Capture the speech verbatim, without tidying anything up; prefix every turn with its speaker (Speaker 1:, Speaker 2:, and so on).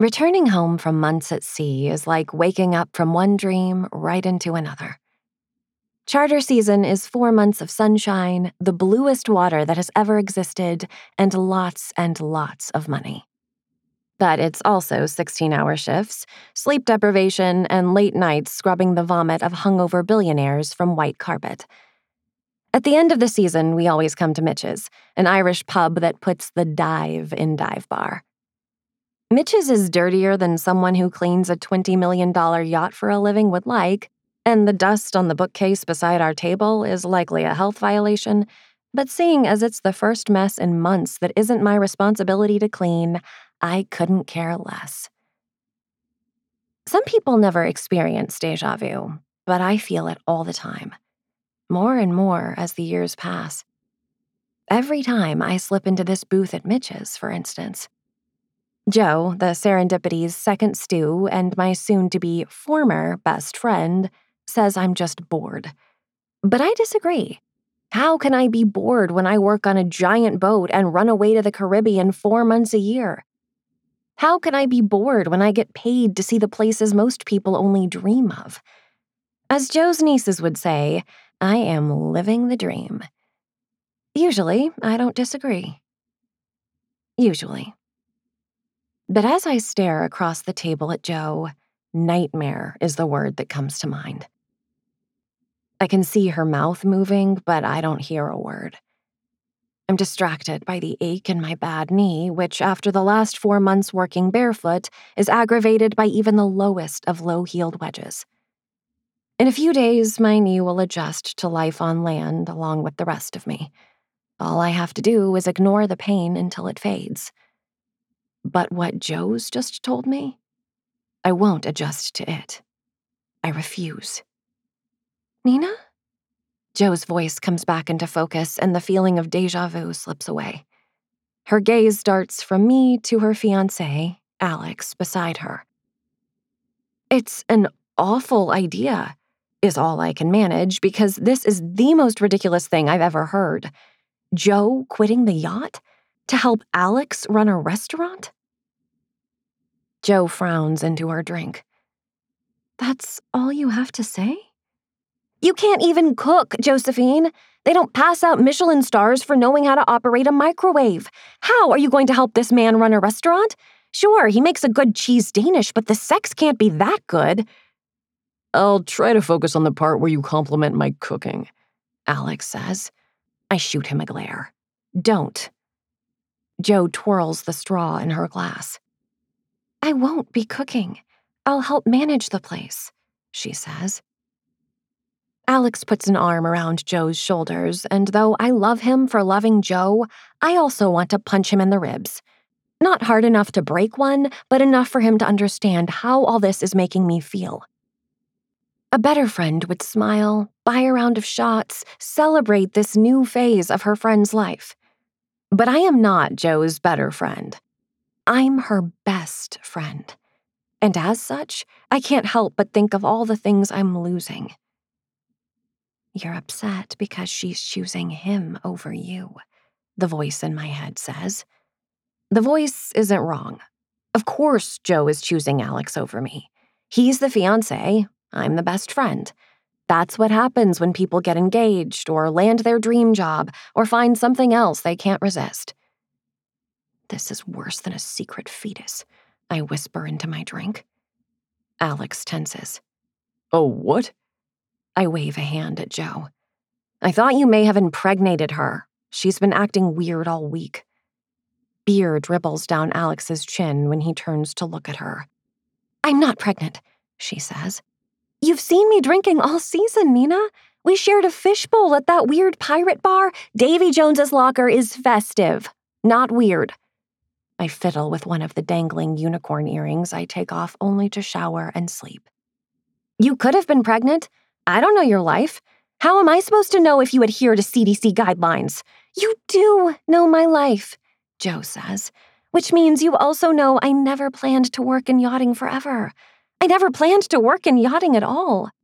Speaker 1: Returning home from months at sea is like waking up from one dream right into another. Charter season is four months of sunshine, the bluest water that has ever existed, and lots and lots of money. But it's also sixteen-hour shifts, sleep deprivation, and late nights scrubbing the vomit of hungover billionaires from white carpet. At the end of the season, we always come to Mitch's, an Irish pub that puts the dive in Dive Bar. Mitch's is dirtier than someone who cleans a twenty million dollars yacht for a living would like, and the dust on the bookcase beside our table is likely a health violation, but seeing as it's the first mess in months that isn't my responsibility to clean, I couldn't care less. Some people never experience déjà vu, but I feel it all the time. More and more as the years pass. Every time I slip into this booth at Mitch's, for instance. Joe, the Serendipity's second stew and my soon-to-be former best friend, says I'm just bored. But I disagree. How can I be bored when I work on a giant boat and run away to the Caribbean four months a year? How can I be bored when I get paid to see the places most people only dream of? As Joe's nieces would say, I am living the dream. Usually, I don't disagree. Usually. But as I stare across the table at Joe, nightmare is the word that comes to mind. I can see her mouth moving, but I don't hear a word. I'm distracted by the ache in my bad knee, which after the last four months working barefoot is aggravated by even the lowest of low-heeled wedges. In a few days, my knee will adjust to life on land along with the rest of me. All I have to do is ignore the pain until it fades. But what Joe's just told me? I won't adjust to it. I refuse. Nina? Joe's voice comes back into focus and the feeling of déjà vu slips away. Her gaze darts from me to her fiancé, Alex, beside her. It's an awful idea, is all I can manage because this is the most ridiculous thing I've ever heard. Joe quitting the yacht to help Alex run a restaurant? Joe frowns into her drink. That's all you have to say? You can't even cook, Josephine. They don't pass out Michelin stars for knowing how to operate a microwave. How are you going to help this man run a restaurant? Sure, he makes a good cheese Danish, but the sex can't be that good. I'll try to focus on the part where you compliment my cooking, Alex says. I shoot him a glare. Don't. Joe twirls the straw in her glass. I won't be cooking. I'll help manage the place, she says. Alex puts an arm around Joe's shoulders, and though I love him for loving Joe, I also want to punch him in the ribs. Not hard enough to break one, but enough for him to understand how all this is making me feel. A better friend would smile, buy a round of shots, celebrate this new phase of her friend's life. But I am not Joe's better friend. I'm her best friend. And as such, I can't help but think of all the things I'm losing. You're upset because she's choosing him over you, the voice in my head says. The voice isn't wrong. Of course Joe is choosing Alex over me. He's the fiancé, I'm the best friend. That's what happens when people get engaged or land their dream job or find something else they can't resist. This is worse than a secret fetus, I whisper into my drink. Alex tenses. Oh, what? I wave a hand at Joe. I thought you may have impregnated her. She's been acting weird all week. Beer dribbles down Alex's chin when he turns to look at her. I'm not pregnant, she says. You've seen me drinking all season, Nina. We shared a fishbowl at that weird pirate bar. Davy Jones's locker is festive, not weird. I fiddle with one of the dangling unicorn earrings I take off only to shower and sleep. You could have been pregnant. I don't know your life. How am I supposed to know if you adhere to C D C guidelines? You do know my life, Joe says, which means you also know I never planned to work in yachting forever. I never planned to work in yachting at all.